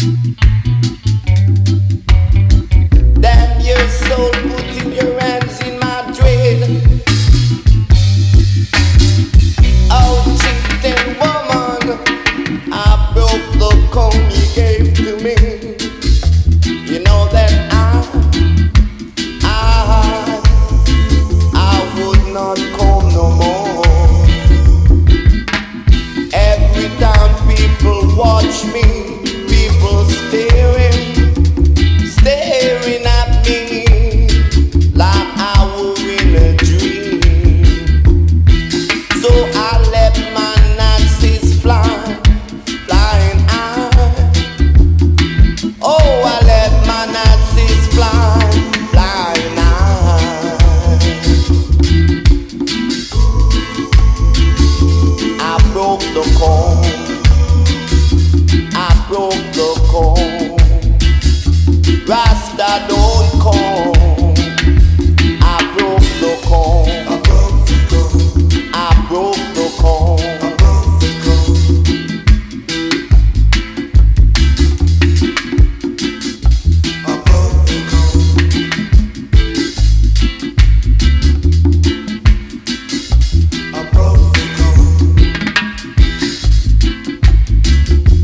Damn your soul, putting your hands in my dread. Oh, cheating woman, I broke the comb you gave to me. You know that I would not come no more. Every time people watch me,